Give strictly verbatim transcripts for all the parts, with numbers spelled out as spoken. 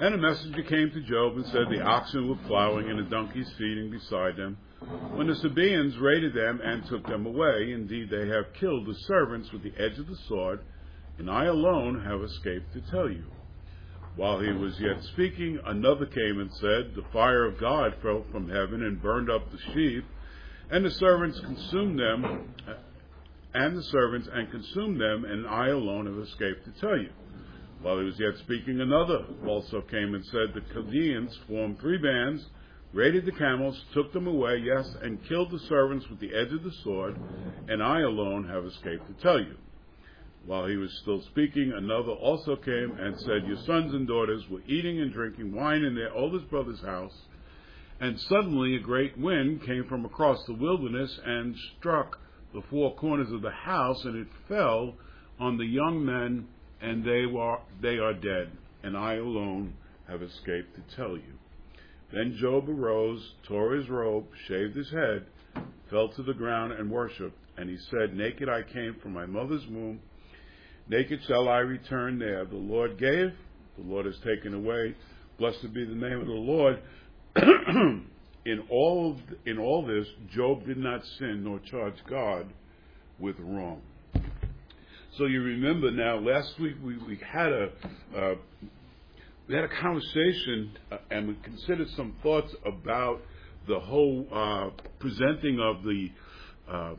And a messenger came to Job and said, the oxen were plowing and the donkeys feeding beside them, when the Sabaeans raided them and took them away. Indeed, they have killed the servants with the edge of the sword, and I alone have escaped to tell you. While he was yet speaking, another came and said, the fire of God fell from heaven and burned up the sheep, and the servants consumed them, and the servants and consumed them, and I alone have escaped to tell you. While he was yet speaking, another also came and said, the Chaldeans formed three bands, raided the camels, took them away, yes, and killed the servants with the edge of the sword, and I alone have escaped to tell you. While he was still speaking, another also came and said, your sons and daughters were eating and drinking wine in their oldest brother's house, and suddenly a great wind came from across the wilderness and struck the four corners of the house, and it fell on the young men, and they were they are dead, and I alone have escaped to tell you. Then Job arose, tore his robe, shaved his head, fell to the ground and worshipped, and he said, naked I came from my mother's womb, naked shall I return there. The Lord gave, the Lord has taken away. Blessed be the name of the Lord. in all in all this, Job did not sin nor charge God with wrong. So you remember now, last week we, we had a uh, we had a conversation uh, and we considered some thoughts about the whole uh, presenting of the uh,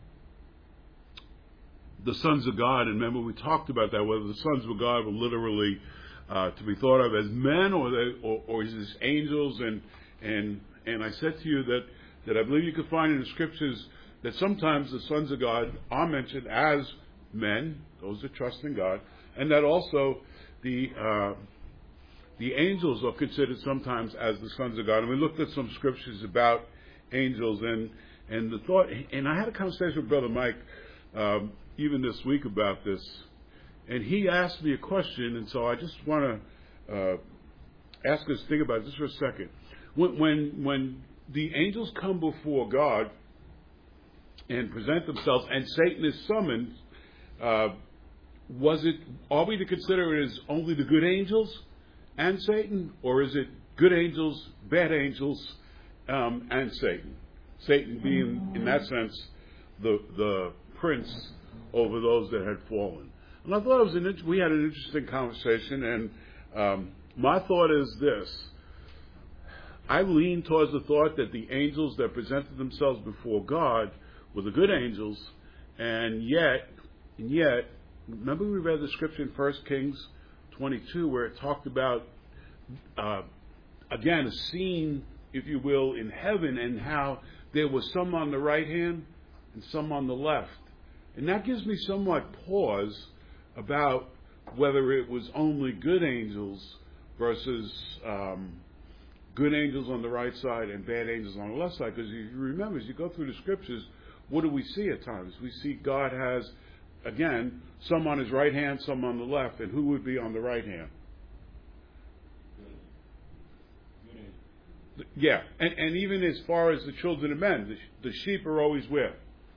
the sons of God. And remember, we talked about that, whether the sons of God were literally uh, to be thought of as men, or they, or, or is this angels. And and and I said to you that that I believe you could find in the scriptures that sometimes the sons of God are mentioned as men, those that trust in God, and that also the uh, the angels are considered sometimes as the sons of God. And we looked at some scriptures about angels, and and the thought. And I had a conversation with Brother Mike um, even this week about this, and he asked me a question, and so I just want to uh, ask us to think about it just for a second. When when when the angels come before God and present themselves, and Satan is summoned, uh, was it, are we to consider it as only the good angels and Satan, or is it good angels, bad angels, um, and Satan? Satan being, in that sense, the the prince over those that had fallen. And I thought it was an we had an interesting conversation, and um, my thought is this. I lean towards the thought that the angels that presented themselves before God were the good angels, and yet, and yet, remember we read the scripture in First Kings twenty-two where it talked about, uh, again, a scene, if you will, in heaven, and how there was some on the right hand and some on the left. And that gives me somewhat pause about whether it was only good angels versus um, good angels on the right side and bad angels on the left side. Because you remember, as you go through the scriptures, what do we see at times? We see God has, again, some on his right hand, some on the left. And who would be on the right hand? Good. Good. Yeah. And, and even as far as the children of men, the, the sheep are always where?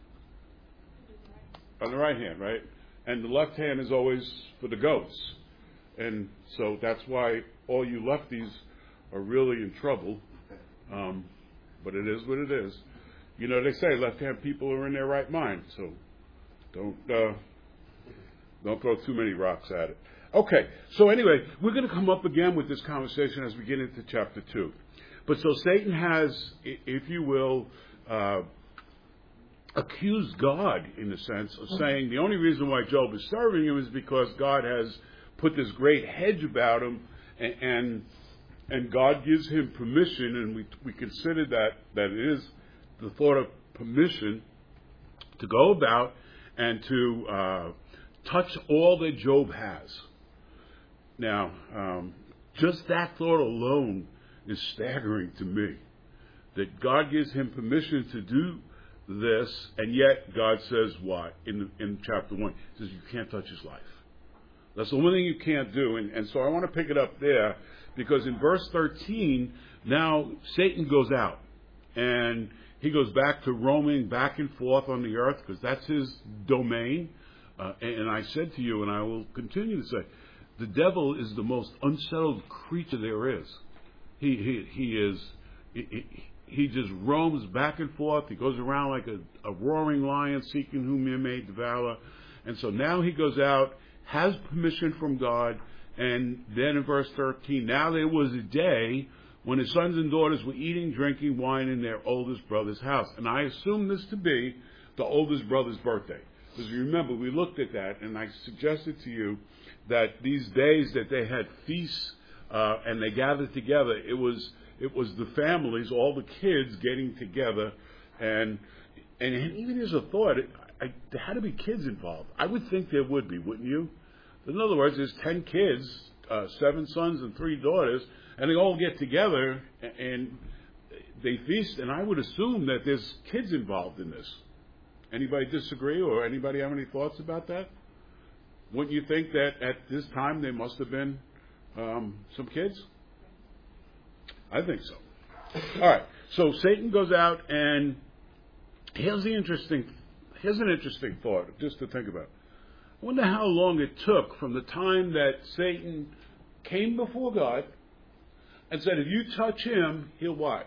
On the right hand, right? And the left hand is always for the goats. And so that's why all you lefties are really in trouble. Um, but it is what it is. You know, they say left-hand people are in their right mind, so don't uh, don't throw too many rocks at it. Okay, so anyway, we're going to come up again with this conversation as we get into chapter two. But so Satan has, if you will, uh, accused God, in a sense, of saying the only reason why Job is serving him is because God has put this great hedge about him, and and, and God gives him permission, and we we consider that that it is the thought of permission to go about and to uh, touch all that Job has. Now, um, just that thought alone is staggering to me, that God gives him permission to do this, and yet God says what? In, in chapter one, he says you can't touch his life. That's the one thing you can't do. And, and so I want to pick it up there, because in verse thirteen, now Satan goes out, and he goes back to roaming back and forth on the earth, because that's his domain. Uh, and, and I said to you, and I will continue to say, the devil is the most unsettled creature there is. He he he is he, he, he just roams back and forth. He goes around like a, a roaring lion, seeking whom he may devour. And so now he goes out, has permission from God, and then in verse thirteen, now there was a day when his sons and daughters were eating, drinking wine in their oldest brother's house. And I assume this to be the oldest brother's birthday. Because you remember, we looked at that, and I suggested to you that these days that they had feasts uh, and they gathered together, it was it was the families, all the kids getting together, and and even as a thought, it, I, there had to be kids involved. I would think there would be, wouldn't you? In other words, there's ten kids, uh, seven sons and three daughters, and they all get together and they feast, and I would assume that there's kids involved in this. Anybody disagree, or anybody have any thoughts about that? Wouldn't you think that at this time there must have been um, some kids? I think so. All right. So Satan goes out, and here's the interesting. Here's an interesting thought, just to think about. I wonder how long it took from the time that Satan came before God and said, "If you touch him, he'll what?"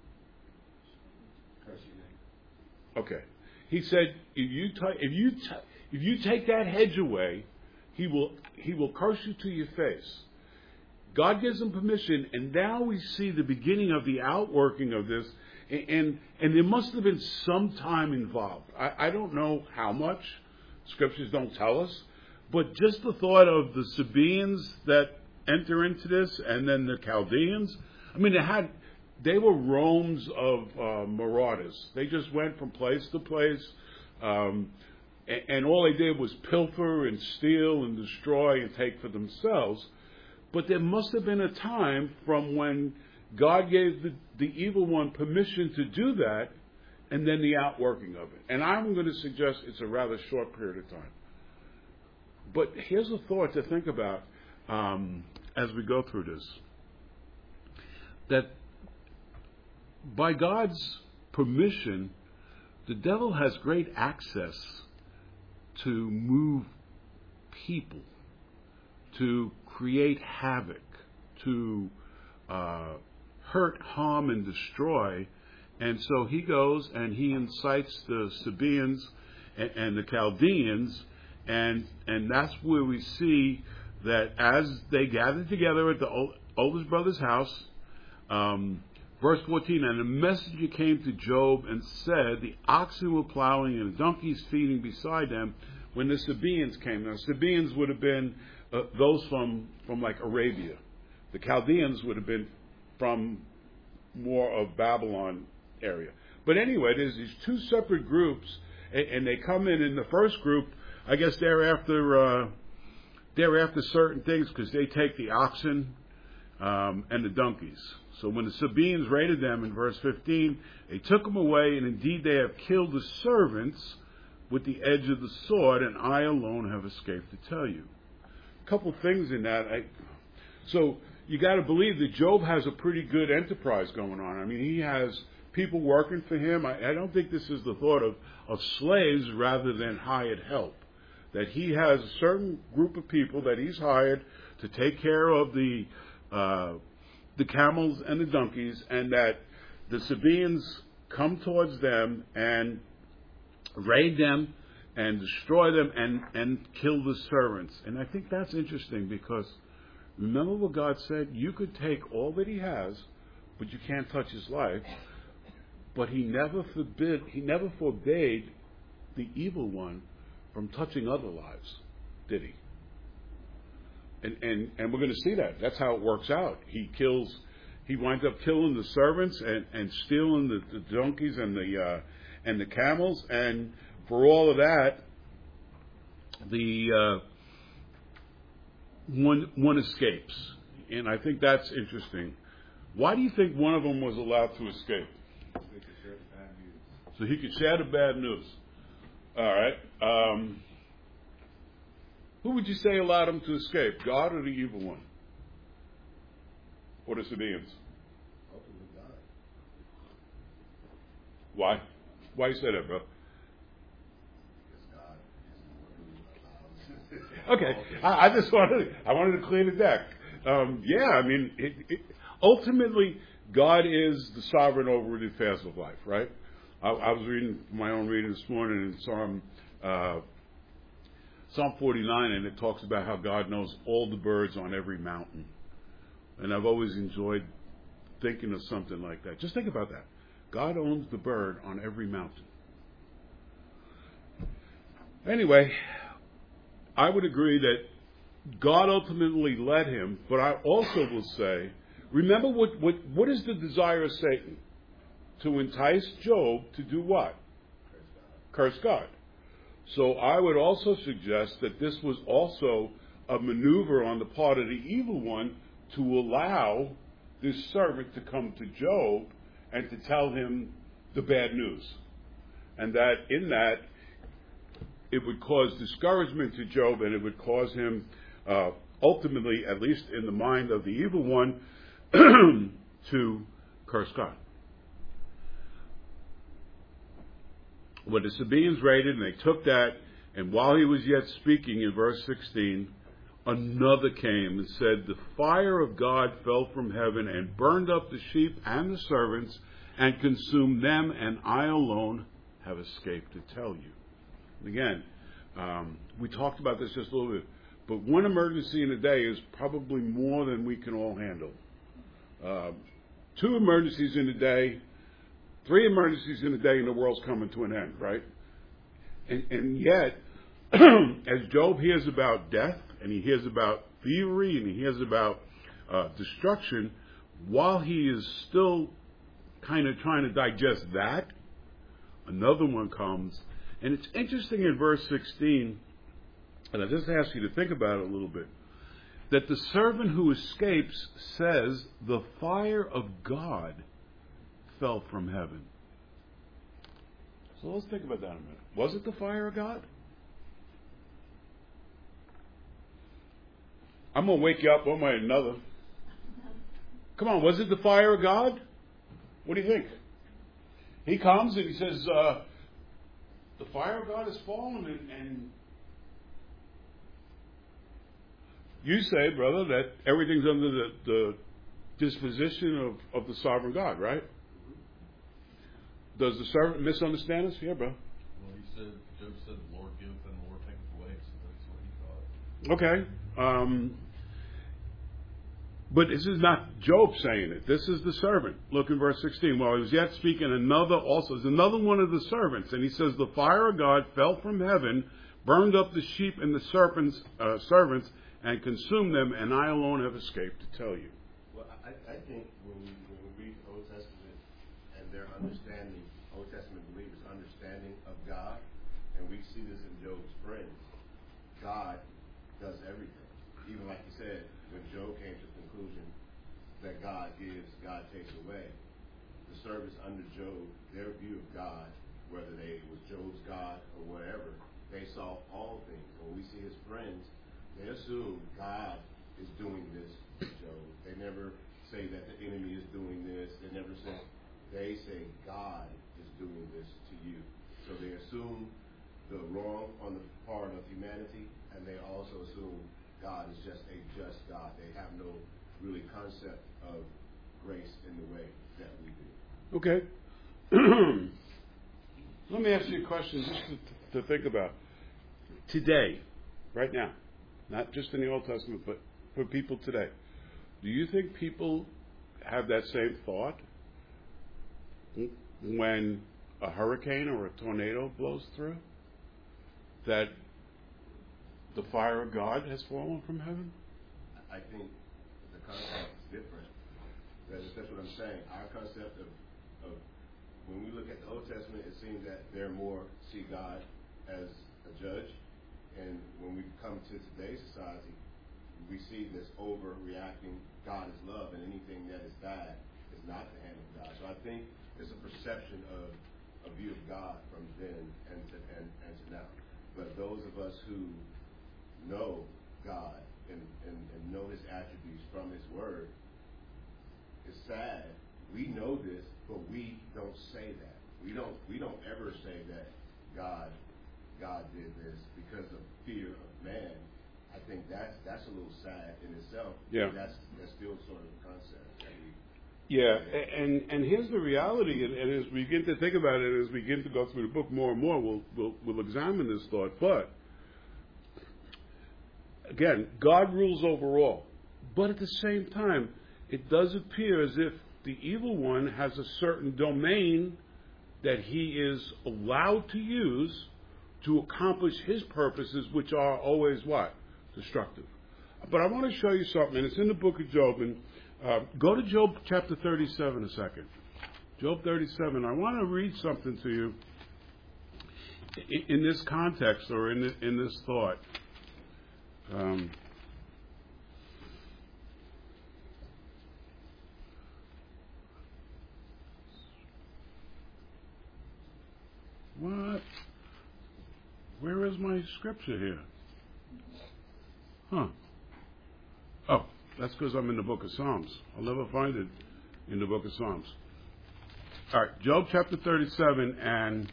Okay. He said, "If you t- if you t- if you take that hedge away, he will he will curse you to your face." God gives him permission, and now we see the beginning of the outworking of this, and and, and there must have been some time involved. I, I don't know how much. Scriptures don't tell us, but just the thought of the Sabaeans that enter into this, and then the Chaldeans. I mean, they had. They were roams of uh, marauders. They just went from place to place, um, and, and all they did was pilfer and steal and destroy and take for themselves. But there must have been a time from when God gave the, the evil one permission to do that, and then the outworking of it. And I'm going to suggest it's a rather short period of time. But here's a thought to think about um, as we go through this. That by God's permission, the devil has great access to move people, to create havoc, to uh, hurt, harm, and destroy. And so he goes and he incites the Sabaeans and, and the Chaldeans, and and that's where we see that as they gathered together at the old, oldest brother's house, um, verse fourteen, and a messenger came to Job and said, the oxen were plowing and the donkeys feeding beside them when the Sabaeans came. Now, Sabaeans would have been uh, those from, from like Arabia. The Chaldeans would have been from more of Babylon area. But anyway, there's these two separate groups, and, and they come in. In the first group, I guess they're after, uh, they're after certain things because they take the oxen um, and the donkeys. So when the Sabaeans raided them in verse fifteen, they took them away, and indeed they have killed the servants with the edge of the sword, and I alone have escaped to tell you. A couple things in that. I, so you got to believe that Job has a pretty good enterprise going on. I mean, he has people working for him. I, I don't think this is the thought of, of slaves rather than hired help. That he has a certain group of people that he's hired to take care of the uh, the camels and the donkeys, and that the Sabaeans come towards them and raid them and destroy them and, and kill the servants. And I think that's interesting because remember what God said? You could take all that he has, but you can't touch his life. But he never forbid, he never forbade the evil one from touching other lives, did he? And, and and we're going to see that. That's how it works out. He kills, he winds up killing the servants and, and stealing the, the donkeys and the uh, and the camels. And for all of that, the uh, one one escapes. And I think that's interesting. Why do you think one of them was allowed to escape? So he could share the bad news. All right. Um, Who would you say allowed him to escape, God or the evil one? Or the Sabaeans? Why? Why you say that, bro? Okay, I, I just wanted I wanted to clear the deck. Um, yeah, I mean, it, it, ultimately, God is the sovereign over the affairs of life, right? I, I was reading my own reading this morning in Psalm uh, Psalm forty-nine, and it talks about how God knows all the birds on every mountain. And I've always enjoyed thinking of something like that. Just think about that. God owns the bird on every mountain. Anyway, I would agree that God ultimately led him, but I also will say, remember what, what, what is the desire of Satan? To entice Job to do what? Curse God. Curse God. So I would also suggest that this was also a maneuver on the part of the evil one to allow this servant to come to Job and to tell him the bad news. And that in that, it would cause discouragement to Job, and it would cause him, uh, ultimately, at least in the mind of the evil one, to curse God. When the Sabaeans raided, and they took that, and while he was yet speaking in verse sixteen, another came and said, the fire of God fell from heaven and burned up the sheep and the servants and consumed them, and I alone have escaped to tell you. Again, um, we talked about this just a little bit, but one emergency in a day is probably more than we can all handle. Uh, two emergencies in a day, three emergencies in a day, and the world's coming to an end, right? And, and yet, as Job hears about death, and he hears about thievery, and he hears about uh, destruction, while he is still kind of trying to digest that, another one comes. And it's interesting in verse sixteen, and I just ask you to think about it a little bit, that the servant who escapes says, the fire of God fell from heaven. So let's think about that a minute. Was it the fire of God? I'm going to wake you up one way or another. Come on, was it the fire of God? What do you think? He comes and he says, uh, the fire of God has fallen, and, and you say, brother, that everything's under the, the disposition of, of the sovereign God, right? Does the servant misunderstand us? Yeah, bro. Well, he said, Job said, the Lord giveth and the Lord taketh away, so that's what he thought. Okay. Um, but this is not Job saying it. This is the servant. Look in verse sixteen. While he was yet speaking, another also is another one of the servants. And he says, the fire of God fell from heaven, burned up the sheep and the serpents, uh, servants, and consumed them, and I alone have escaped to tell you. Well, I, I think when we, when we read the Old Testament and their understanding, Old Testament believers' understanding of God, and we see this in Job's friends, God does everything. Even like you said, when Job came to the conclusion that God gives, God takes away, the servants under Job, their view of God, whether they it was Job's God or whatever, they saw all things. When we see his friends, they assume God is doing this to Job. They never say that the enemy is doing this. They never say, they say God is doing this to you. So they assume the wrong on the part of humanity, and they also assume God is just a just God. They have no really concept of grace in the way that we do. Okay. Let me ask you a question just to, to think about. Today, right now, not just in the Old Testament, but for people today, do you think people have that same thought when a hurricane or a tornado blows through? That the fire of God has fallen from heaven? I think the concept is different. That's, that's what I'm saying. Our concept of, of when we look at the Old Testament, it seems that they're more see God as a judge. And when we come to today's society, we see this overreacting. God is love, and anything that is bad is not the hand of God. So I think it's a perception of a view of God from then and to, and, and to now. But those of us who know God and, and, and know his attributes from his word, it's sad. We know this, but we don't say that. We don't we don't ever say that God God did this because of fear of man. I think that's that's a little sad in itself. Yeah. That's that's still sort of a concept that we. Yeah, and and here's the reality, and, and as we begin to think about it, as we begin to go through the book more and more, we'll we'll, we'll examine this thought. But again, God rules over all. But at the same time, it does appear as if the evil one has a certain domain that he is allowed to use to accomplish his purposes, which are always what? Destructive. But I want to show you something, and it's in the book of Job, and uh, go to Job chapter thirty-seven a second. Job thirty-seven. I want to read something to you in, in this context, or in, the, in this thought. Um, What? Where is my scripture here? Huh. Oh, that's because I'm in the book of Psalms. I'll never find it in the book of Psalms. All right, Job chapter thirty-seven, and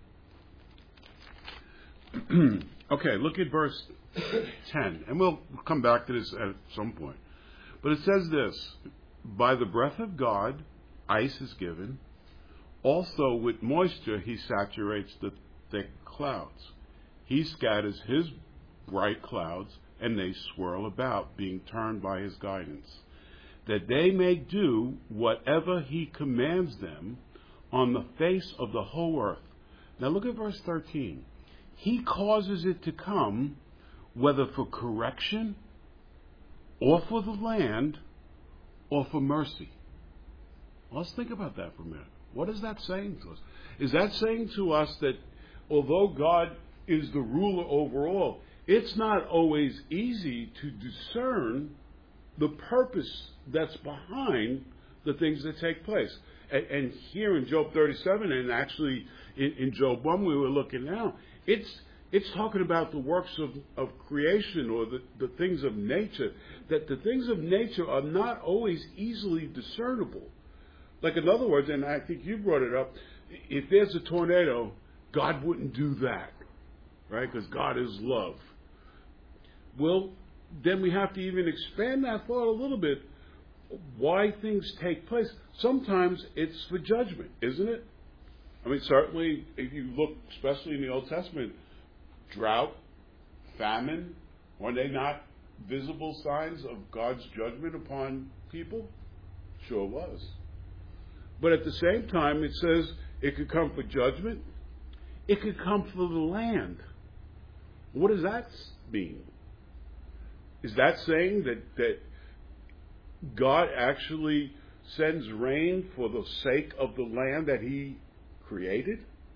okay, look at verse ten, and we'll come back to this at some point. But it says this: by the breath of God, ice is given. Also, with moisture, he saturates the thick clouds. He scatters his bright clouds, and they swirl about, being turned by his guidance, that they may do whatever he commands them on the face of the whole earth. Now look at verse thirteen. He causes it to come, whether for correction, or for the land, or for mercy. Well, let's think about that for a minute. What is that saying to us? Is that saying to us that although God is the ruler over all, it's not always easy to discern the purpose that's behind the things that take place? And, and here in Job thirty-seven, and actually in, in Job one we were looking now, it's it's talking about the works of, of creation, or the, the things of nature, that the things of nature are not always easily discernible. Like, in other words, and I think you brought it up, if there's a tornado, God wouldn't do that, right? Because God is love. Well, then we have to even expand that thought a little bit. Why things take place. Sometimes it's for judgment, isn't it? I mean, certainly, if you look, especially in the Old Testament, drought, famine, were they not visible signs of God's judgment upon people? Sure was. But at the same time, it says it could come for judgment. It could come for the land. What does that mean? Is that saying that, that God actually sends rain for the sake of the land that he created?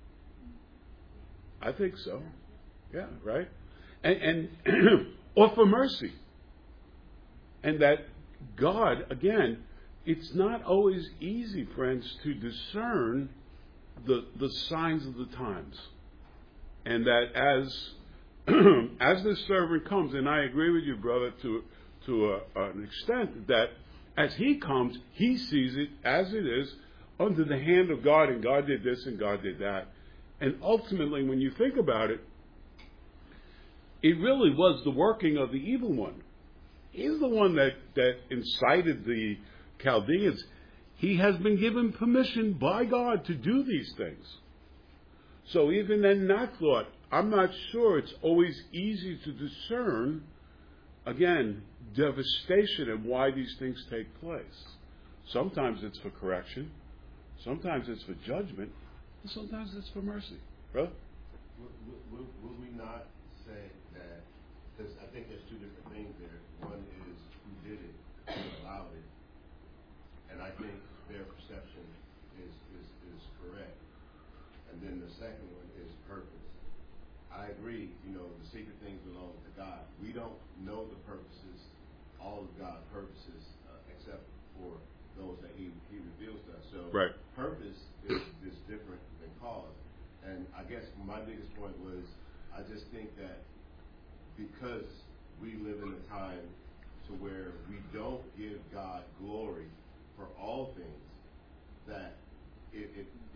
I think so. Yeah, right? And, and or for mercy. And that God, again, it's not always easy, friends, to discern the the signs of the times. And that as as this servant comes, and I agree with you, brother, to to a, an extent, that as he comes, he sees it as it is, under the hand of God, and God did this and God did that. And ultimately, when you think about it, it really was the working of the evil one. He's the one that, that incited the Chaldeans. He has been given permission by God to do these things. So even in that thought, I'm not sure it's always easy to discern, again, devastation and why these things take place. Sometimes it's for correction, sometimes it's for judgment, and sometimes it's for mercy. Brother? Will, will, will we not say that, because I think there's two different things there. One is who did it, who allowed it. And I think their perception is, is, is correct. And then the second one is purpose. I agree, you know, the secret things belong to God. We don't know the purposes, all of God's purposes, uh, except for those that he, he reveals to us. So right. Purpose is, is different than cause. And I guess my biggest point was, I just think that because we live in a time to where we don't give God glory for all things, that it, it, it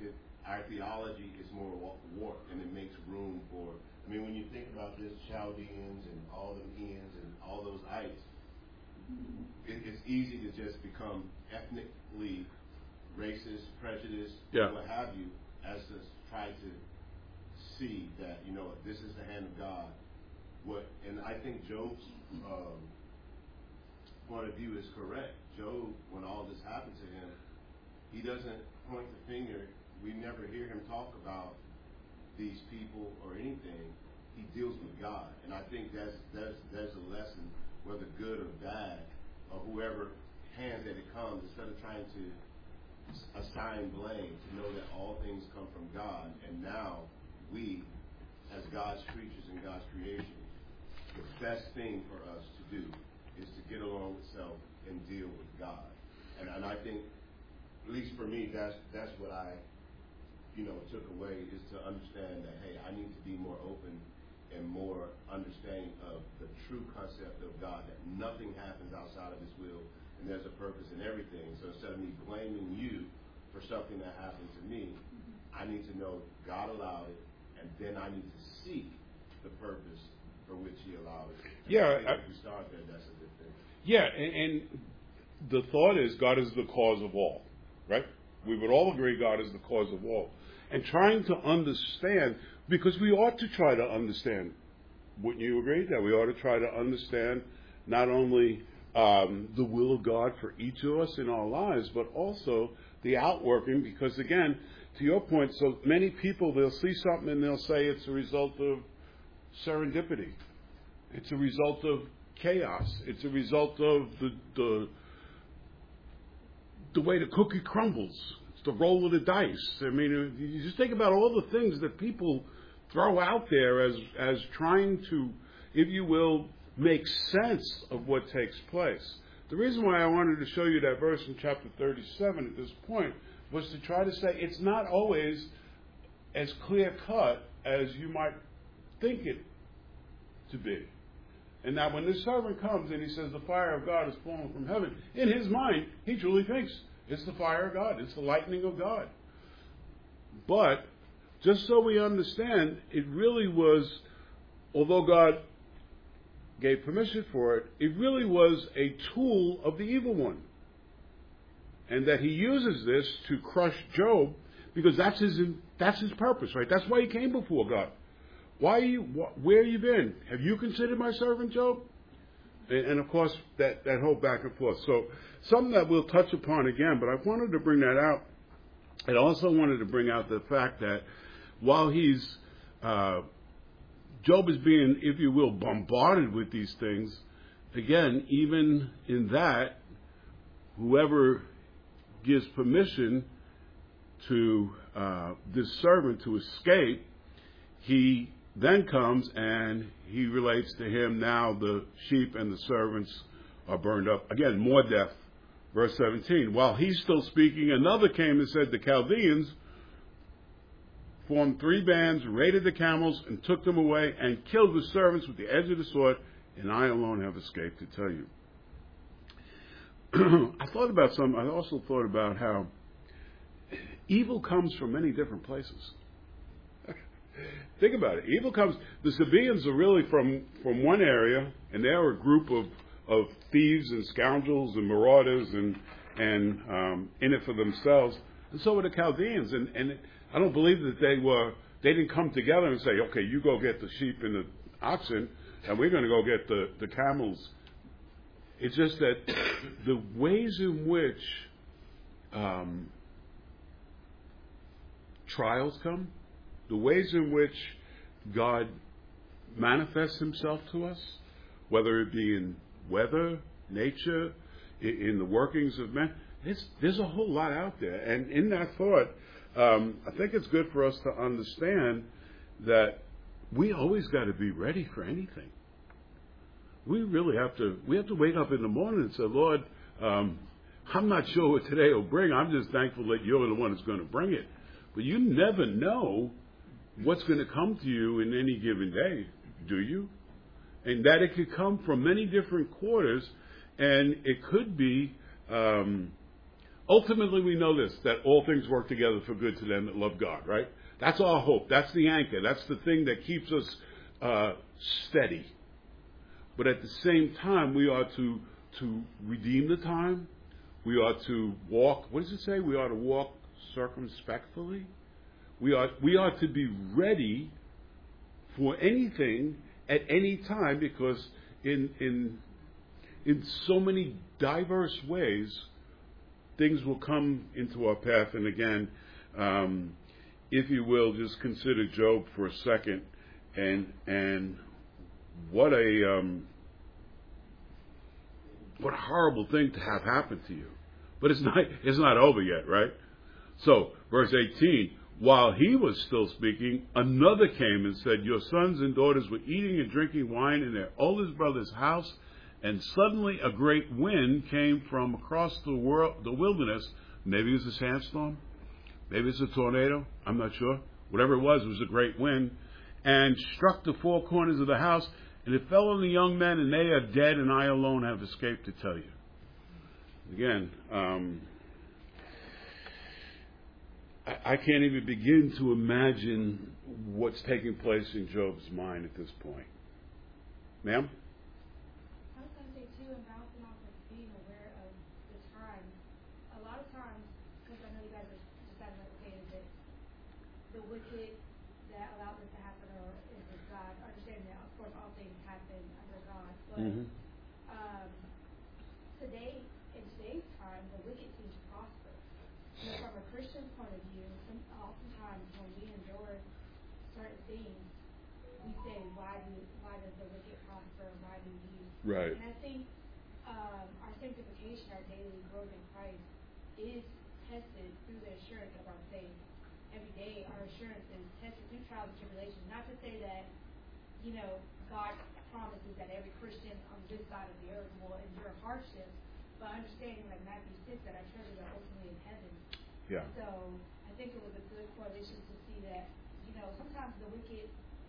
our theology is more warped, and it makes room for. I mean, when you think about this, Chaldeans and all them Ians and all those ites, it, it's easy to just become ethnically racist, prejudiced, yeah. what have you, as to try to see that, you know, this is the hand of God. What, and I think Job's um, point of view is correct. Job, when all this happened to him, he doesn't point the finger. We never hear him talk about these people or anything. He deals with God, and I think that's that's there's a lesson, whether good or bad, or whoever hands that it comes, instead of trying to assign blame, to know that all things come from God, and now we, as God's creatures and God's creation, the best thing for us to do is to get along with self and deal with God. And, and I think, at least for me, that's that's what I, you know, took away, is to understand that, hey, I need to be more open and more understanding of the true concept of God, that nothing happens outside of His will, and there's a purpose in everything. So instead of me blaming you for something that happened to me, I need to know God allowed it, and then I need to seek the purpose for which He allowed it. And yeah. I think if we start there, that's a good thing. Yeah, and, and the thought is God is the cause of all, right? We would all agree God is the cause of all. And trying to understand, because we ought to try to understand, wouldn't you agree, that we ought to try to understand not only um, the will of God for each of us in our lives, but also the outworking, because again, to your point, so many people, they'll see something and they'll say it's a result of serendipity. It's a result of chaos. It's a result of the the, the way the cookie crumbles. It's the roll of the dice. I mean, you just think about all the things that people throw out there as as trying to, if you will, make sense of what takes place. The reason why I wanted to show you that verse in chapter thirty-seven at this point was to try to say it's not always as clear-cut as you might think it to be. And now when this servant comes and he says the fire of God is fallen from heaven, in his mind, he truly thinks it's the fire of God. It's the lightning of God. But just so we understand, it really was, although God gave permission for it, it really was a tool of the evil one. And that he uses this to crush Job, because that's his that's his purpose, right? That's why he came before God. Why are you? Wh- where have you been? Have you considered my servant Job? And, and of course, that, that whole back and forth. So something that we'll touch upon again, but I wanted to bring that out. I also wanted to bring out the fact that while he's uh, Job is being, if you will, bombarded with these things, again, even in that, whoever gives permission to uh, this servant to escape, he then comes and he relates to him, now the sheep and the servants are burned up. Again, more death. Verse seventeen, while he's still speaking, another came and said, the Chaldeans formed three bands, raided the camels, and took them away, and killed the servants with the edge of the sword, and I alone have escaped to tell you. I thought about some, I also thought about how evil comes from many different places. Think about it. Evil comes, the Sabaeans are really from, from one area, and they're a group of, of thieves and scoundrels and marauders and, and um, in it for themselves. And so were the Chaldeans. And, and I don't believe that they were, they didn't come together and say, okay, you go get the sheep and the oxen, and we're going to go get the, the camels. It's just that the ways in which um, trials come, the ways in which God manifests himself to us, whether it be in weather, nature, in the workings of men, it's, there's a whole lot out there. And in that thought, um, I think it's good for us to understand that we always got to be ready for anything. We really have to, we have to wake up in the morning and say, Lord, um, I'm not sure what today will bring. I'm just thankful that you're the one that's going to bring it. But you never know what's going to come to you in any given day, do you? And that it could come from many different quarters, and it could be um, ultimately we know this, that all things work together for good to them that love God, right? That's our hope. That's the anchor. That's the thing that keeps us uh, steady. But at the same time, we are to to redeem the time. We are to walk. What does it say? We are to walk circumspectly. We are we are to be ready for anything at any time, because in in in so many diverse ways, things will come into our path. And again, um, if you will, just consider Job for a second, and and what a um, what a horrible thing to have happen to you. But it's not it's not over yet, right? So, verse eighteen, while he was still speaking, another came and said, your sons and daughters were eating and drinking wine in their oldest brother's house, and suddenly a great wind came from across the world, the wilderness. Maybe it was a sandstorm. Maybe it's a tornado. I'm not sure. Whatever it was, it was a great wind, and struck the four corners of the house, and it fell on the young men, and they are dead, and I alone have escaped to tell you. Again, um, I, I can't even begin to imagine what's taking place in Job's mind at this point. Ma'am? I was going to say, too, and bouncing off of being aware of the time, a lot of times, because I know you guys are deciding, like, okay, is it the wicked that allowed this to happen, or is it God? Understanding that, of course, all things happen under God. But Mm-hmm. um, today, in today's time, the wicked seems to prosper. You know, from a Christian point of view, some, oftentimes when we endure certain things, we say, why do why does the wicked prosper? Why do we? Right. And I think um, our sanctification, our daily growth in Christ, is tested through the assurance of our faith. Every day, our assurance is tested through trials and tribulations. Not to say that, you know, God promises that every Christian on this side of the earth will endure hardships, but understanding, like Matthew six, that our treasures are ultimately in heaven. Yeah. So I think it was a good correlation to see that, you know, sometimes the wicked,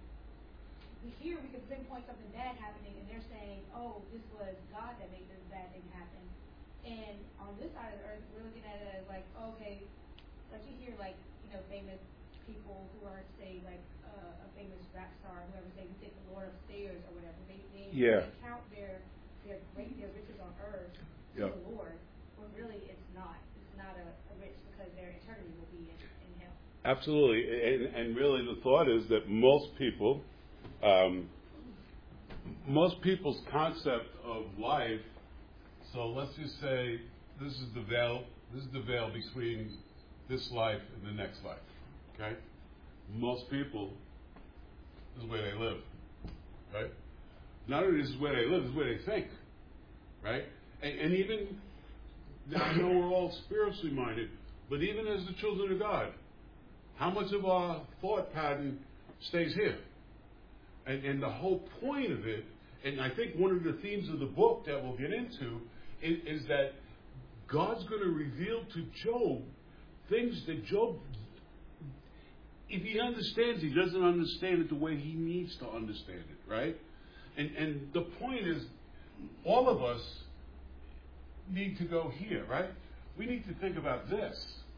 we hear we can pinpoint something bad happening, and they're saying, oh, this was God that made this bad thing happen. And on this side of the earth, we're looking at it as like, okay, like you hear, like, you know, famous people who are, say, like uh, a famous rap star, whoever, say, we take the Lord upstairs or whatever. They, they, Yeah. they count their their great their riches on earth to Yep. the Lord, when really it's not. It's not a, a rich, because their eternity will be in, in Him. Absolutely. And, and really the thought is that most people, um, most people's concept of life, so let's just say this is the veil, this is the veil between this life and the next life, okay? Most people, this is where they live, right? Not only this is where they live, this is where they think, right? And, and even, I know we're all spiritually minded, but even as the children of God, how much of our thought pattern stays here? And, and the whole point of it, and I think one of the themes of the book that we'll get into, is, is that God's going to reveal to Job things that Job, if he understands, he doesn't understand it the way he needs to understand it, right? And, and the point is, all of us need to go here, right? We need to think about this.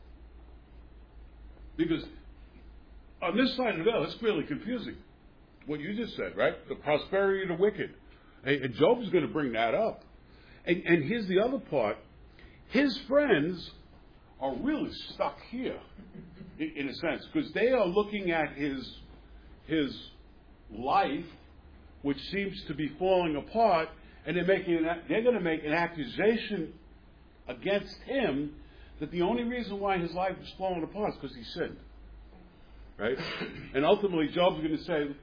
Because on this side of the veil, it's really confusing. What you just said, right? The prosperity of the wicked. And, and Job's going to bring that up. And, and here's the other part. His friends are really stuck here, in, in a sense, because they are looking at his his life, which seems to be falling apart, and they're making an, they're going to make an accusation against him that the only reason why his life is falling apart is because he sinned, right? And ultimately, Job's going to say,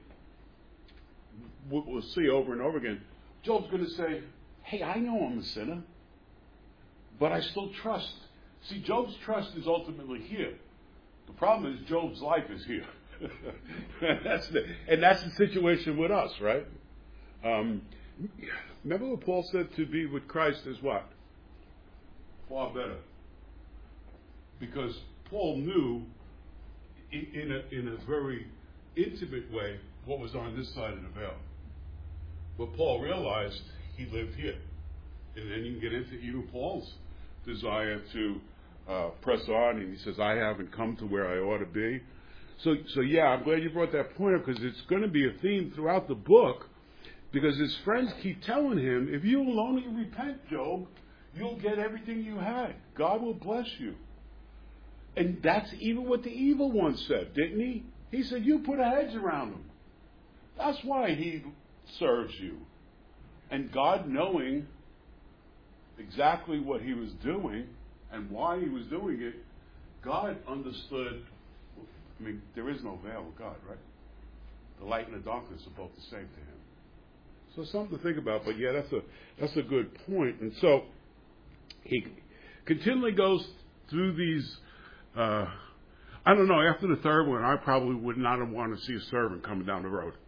we'll see over and over again, Job's going to say, hey, I know I'm a sinner, but I still trust. See, Job's trust is ultimately here. The problem is Job's life is here. that's the, and that's the situation with us, right? Um, remember what Paul said, to be with Christ is what? Far better. Because Paul knew in, in, a, in a very intimate way what was on this side of the veil. But Paul realized he lived here. And then you can get into even Paul's desire to uh, press on, and he says, I haven't come to where I ought to be. So, so yeah, I'm glad you brought that point up, because it's going to be a theme throughout the book, because his friends keep telling him, if you will only repent, Job, you'll get everything you had. God will bless you. And that's even what the evil one said, didn't he? He said, you put a hedge around him. That's why he serves you. And God, knowing exactly what he was doing and why he was doing it, God understood. I mean, there is no veil with God, right? The light and the darkness are both the same to him. So something to think about. But yeah, that's a that's a good point. And so he continually goes through these. Uh, I don't know. After the third one, I probably would not have wanted to see a servant coming down the road.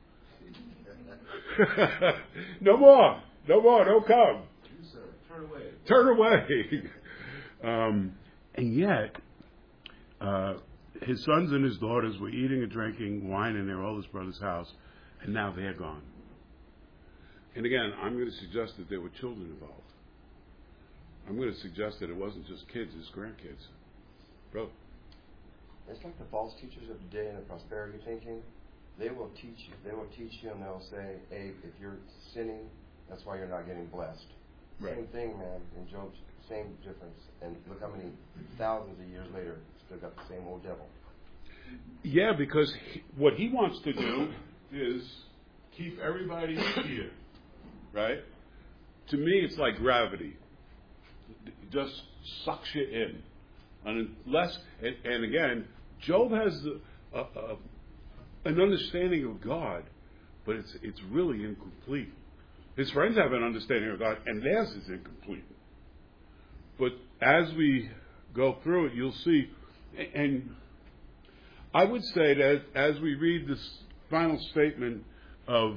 No more. No more. Don't come. You, sir, turn away. Turn away. um, and yet, uh, his sons and his daughters were eating and drinking wine in their oldest brother's house, and now they're gone. And again, I'm going to suggest that there were children involved. I'm going to suggest that it wasn't just kids, it's grandkids. Bro. It's like the false teachers of today and the prosperity thinking. They will teach you. They will teach you, and they'll say, hey, if you're sinning, that's why you're not getting blessed. Right. Same thing, man. In Job's, same difference. And look how many thousands of years later, still got the same old devil. Yeah, because he, what he wants to do is keep everybody here, right? To me, it's like gravity. It just sucks you in. And unless, and, and again, Job has a, a, a, an understanding of God, but it's it's really incomplete. His friends have an understanding of God, and theirs is incomplete. But as we go through it, you'll see, and I would say that as we read this final statement of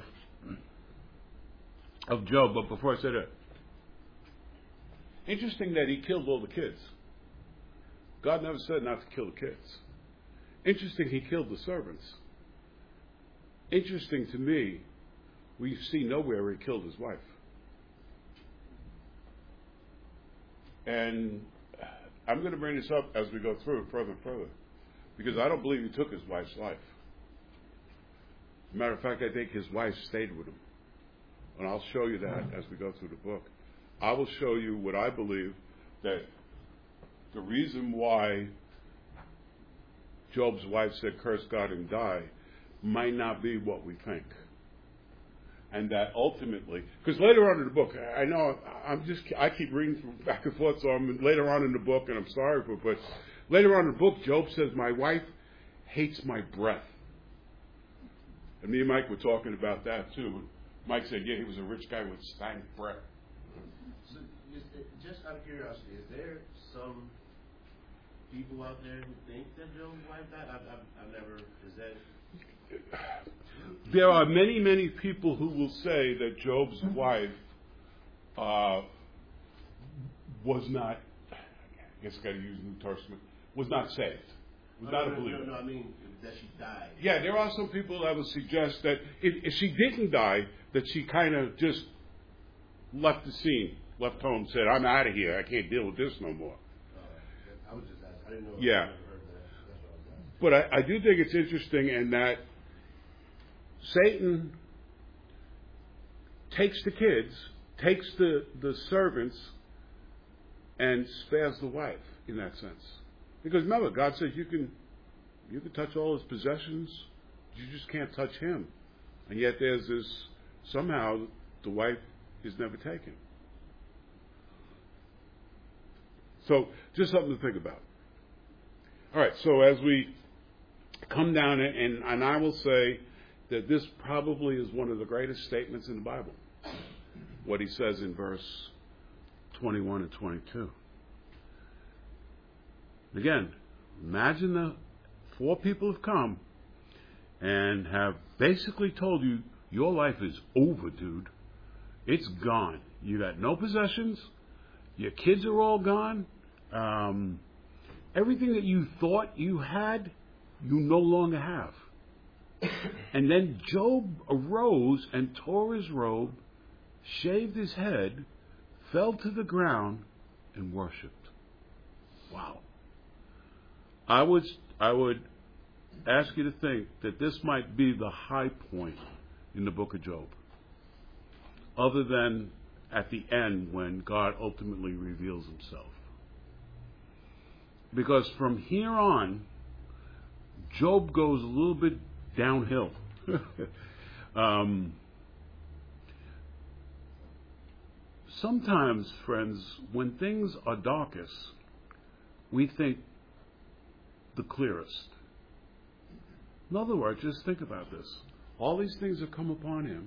of Job, but before I say that, interesting that he killed all the kids. God never said not to kill the kids. Interesting he killed the servants. Interesting to me, we see nowhere where he killed his wife. And I'm going to bring this up as we go through it further and further, because I don't believe he took his wife's life. As a matter of fact, I think his wife stayed with him. And I'll show you that as we go through the book. I will show you what I believe that the reason why Job's wife said, curse God and die, might not be what we think. And that ultimately, because later on in the book, I know I'm just, I keep reading back and forth, so I'm later on in the book, and I'm sorry for it, but later on in the book, Job says, my wife hates my breath. And me and Mike were talking about that too. Mike said, yeah, he was a rich guy with stank breath. So, just, just out of curiosity, is there some people out there who think that Job's wife died? I've, I've, I've never, is that... There are many, many people who will say that Job's wife uh, was not, I guess I got to use New Testament, was not saved, was no, not no, a believer. No, no, I mean that she died. Yeah, there are some people that would suggest that if, if she didn't die, that she kind of just left the scene, left home, said, I'm out of here, I can't deal with this no more. Uh, I was just asking, I didn't know. Yeah. I've never heard that. That's what I was asking. But I, I do think it's interesting in that Satan takes the kids, takes the, the servants, and spares the wife in that sense. Because remember, God says you can you can touch all his possessions, you just can't touch him. And yet there's this, somehow the wife is never taken. So just something to think about. All right, so as we come down, and, and I will say that this probably is one of the greatest statements in the Bible, what he says in verse twenty-one and twenty-two. Again, imagine the four people have come and have basically told you, your life is over, dude. It's gone. You got no possessions. Your kids are all gone. Um, everything that you thought you had, you no longer have. And then Job arose and tore his robe, shaved his head, fell to the ground, and worshipped. Wow. I would I would ask you to think that this might be the high point in the book of Job, other than at the end when God ultimately reveals himself. Because from here on, Job goes a little bit downhill. um, sometimes, friends, when things are darkest, we think the clearest. In other words, just think about this. All these things have come upon him.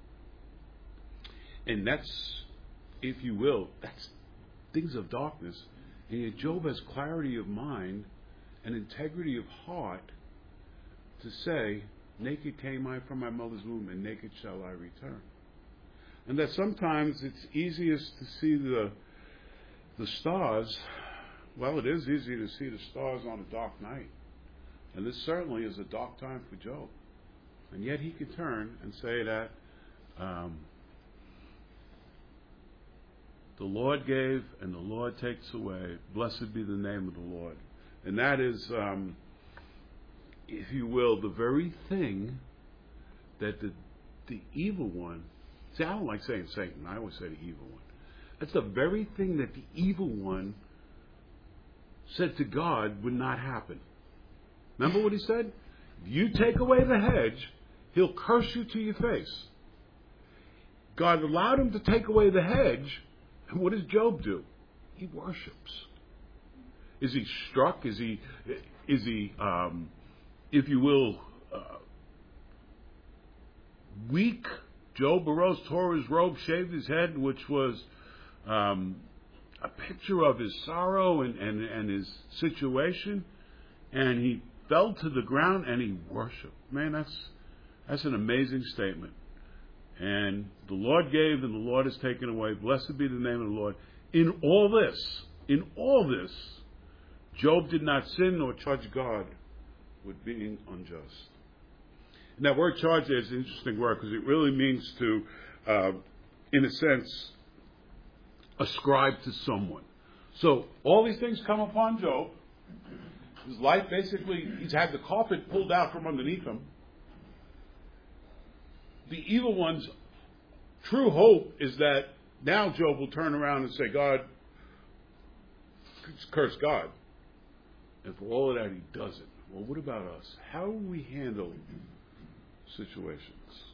And that's, if you will, that's things of darkness. And yet Job has clarity of mind and integrity of heart to say, naked came I from my mother's womb, and naked shall I return. And that sometimes it's easiest to see the the stars. Well, it is easy to see the stars on a dark night. And this certainly is a dark time for Job. And yet he can turn and say that um, the Lord gave and the Lord takes away. Blessed be the name of the Lord. And that is, um, if you will, the very thing that the the evil one, see, I don't like saying Satan. I always say the evil one. That's the very thing that the evil one said to God would not happen. Remember what he said? If you take away the hedge, he'll curse you to your face. God allowed him to take away the hedge, and what does Job do? He worships. Is he struck? Is he, is he, um, if you will, uh, weak? Job arose, tore his robe, shaved his head, which was um, a picture of his sorrow and, and, and his situation, and he fell to the ground and he worshipped. Man, that's that's an amazing statement. And the Lord gave and the Lord has taken away. Blessed be the name of the Lord. In all this, in all this, Job did not sin nor charge God with being unjust. And that word charge there is an interesting word because it really means to, uh, in a sense, ascribe to someone. So all these things come upon Job. His life basically, he's had the carpet pulled out from underneath him. The evil one's true hope is that now Job will turn around and say, God, curse God. And for all of that, he doesn't. Well, what about us? How do we handle situations?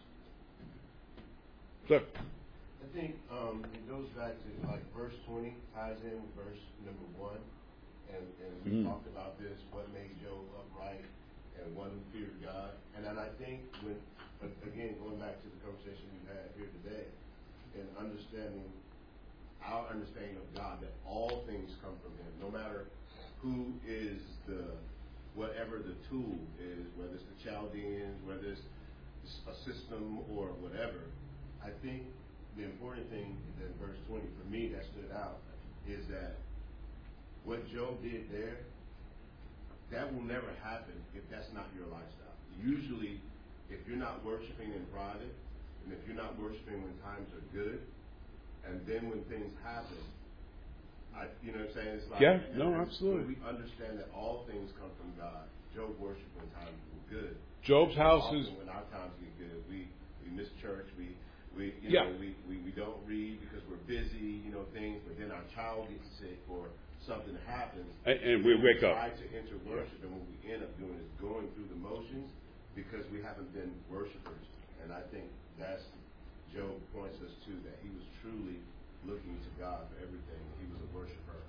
Look. I think um, it goes back to like verse twenty ties in with verse number one. And, and we mm. talked about this, what made Job upright and one who feared God. And then I think when, again, going back to the conversation we've had here today, and understanding our understanding of God, that all things come from him, no matter who is the, whatever the tool is, whether it's the Chaldeans, whether it's a system or whatever. I think the important thing in verse twenty, for me, that stood out, is that what Job did there, that will never happen if that's not your lifestyle. Usually, if you're not worshiping in private, and if you're not worshiping when times are good, and then when things happen, I, you know what I'm saying? It's like, yeah, no, absolutely. We understand that all things come from God. Job worshiped when times were good. Job's house is... When our times get good, we, we miss church, we... We, you yeah. know, we, we, we don't read because we're busy, you know, things, but then our child gets sick or something happens. And, and we wake we up. try to enter worship, and what we end up doing is going through the motions because we haven't been worshipers. And I think that's, Job points us to, that he was truly looking to God for everything. He was a worshiper.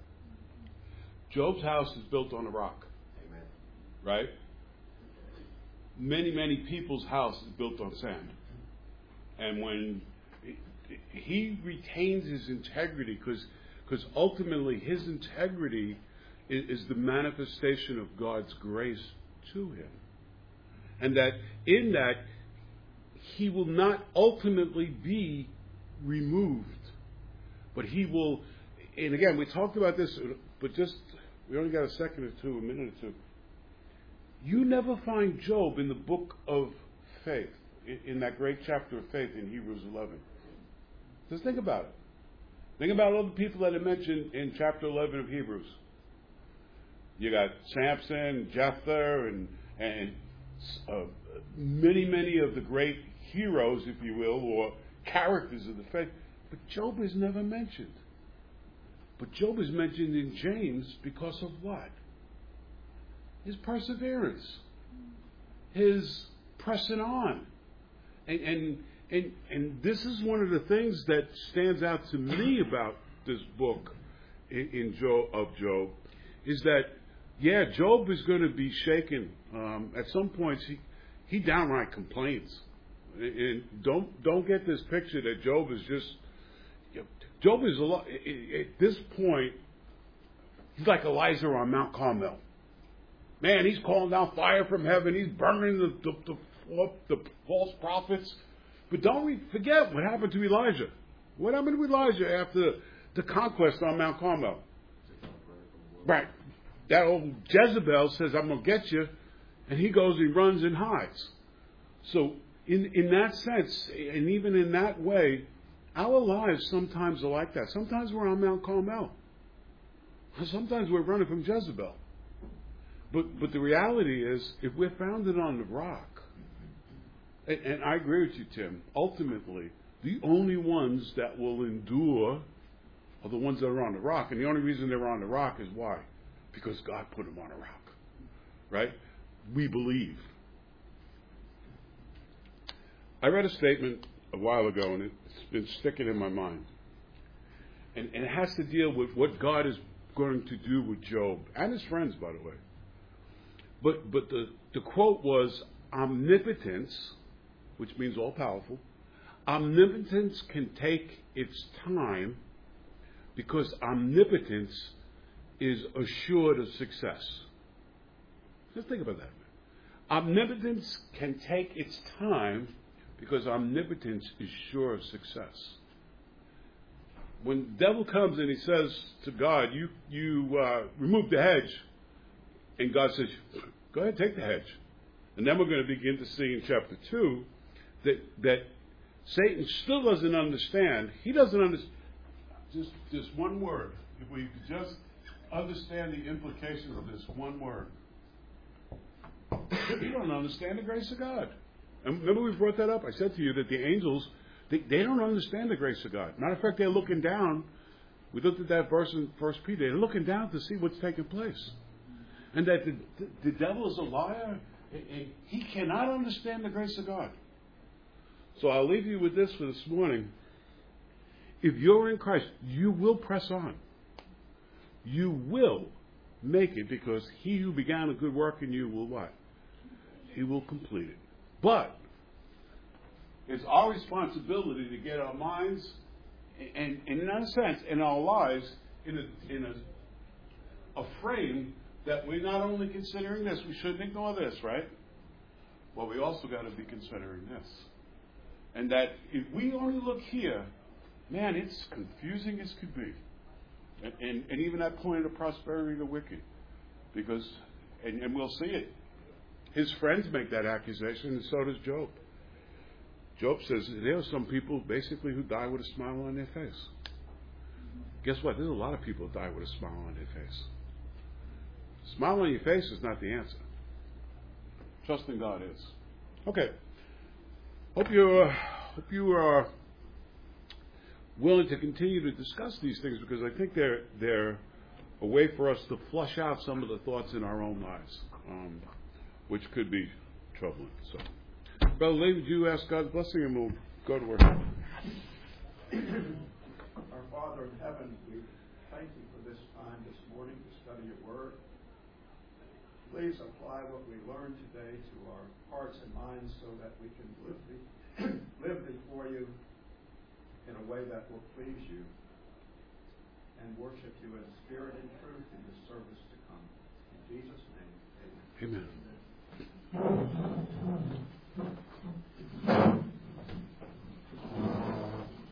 Job's house is built on a rock. Amen. Right? Many, many people's house is built on sand. And when he retains his integrity, because because ultimately his integrity is, is the manifestation of God's grace to him. And that in that, he will not ultimately be removed. But he will, and again, we talked about this, but just, we only got a second or two, a minute or two. You never find Job in the book of faith, in that great chapter of faith in Hebrews eleven. Just think about it. Think about all the people that are mentioned in chapter eleven of Hebrews. You got Samson, Jephthah, and and uh, many, many of the great heroes, if you will, or characters of the faith. But Job is never mentioned. But Job is mentioned in James because of what? His perseverance, his pressing on, and and and and this is one of the things that stands out to me about this book in, in Job of Job, is that yeah, Job is going to be shaken. Um, at some points, he he downright complains, and don't don't get this picture that Job is just. You know, Job is a lot at this point. He's like Elijah on Mount Carmel. Man, he's calling down fire from heaven. He's burning the, the, the, the false prophets. But don't we forget what happened to Elijah. What happened to Elijah after the conquest on Mount Carmel? Right. That old Jezebel says, I'm going to get you. And he goes, he runs and hides. So in, in that sense, and even in that way, our lives sometimes are like that. Sometimes we're on Mount Carmel. Sometimes we're running from Jezebel. But but the reality is, if we're founded on the rock, and, and I agree with you, Tim, ultimately, the only ones that will endure are the ones that are on the rock. And the only reason they're on the rock is why? Because God put them on a rock. Right? We believe. I read a statement a while ago, and it's been sticking in my mind. And, and it has to deal with what God is going to do with Job, and his friends, by the way. But but the, the quote was, omnipotence, which means all-powerful, omnipotence can take its time because omnipotence is assured of success. Just think about that. Omnipotence can take its time because omnipotence is sure of success. When the devil comes and he says to God, you, you uh, remove the hedge, and God says, go ahead, take the hedge. And then we're going to begin to see in chapter two that that Satan still doesn't understand. He doesn't understand. Just, just one word. If we could just understand the implications of this one word. You don't understand the grace of God. And remember we brought that up? I said to you that the angels, they, they don't understand the grace of God. Matter of fact, they're looking down. We looked at that verse in First Peter. They're looking down to see what's taking place. And that the, the, the devil is a liar, and, and he cannot understand the grace of God. So I'll leave you with this for this morning. If you're in Christ, you will press on. You will make it, because he who began a good work in you will what? He will complete it. But it's our responsibility to get our minds, and, and in a sense, in our lives, in a, in a, a frame that we're not only considering this, we shouldn't ignore this, right? Well, we also got to be considering this. And that if we only look here, man, it's confusing as could be. And, and, and even that point of the prosperity of the wicked. Because, and, and we'll see it. His friends make that accusation, and so does Job. Job says there are some people basically who die with a smile on their face. Guess what? There's a lot of people who die with a smile on their face. Smile on your face is not the answer. Trusting God is. Okay. Hope you uh, hope you are willing to continue to discuss these things, because I think they're they're a way for us to flush out some of the thoughts in our own lives, um, which could be troubling. So, Brother Lee, would you ask God's blessing, and we'll go to work. Our Father in heaven, we thank you for this time this morning to study your word. Please apply what we learned today to our hearts and minds so that we can live, be, live before you in a way that will please you and worship you in spirit and truth in the service to come. In Jesus' name, amen. Amen.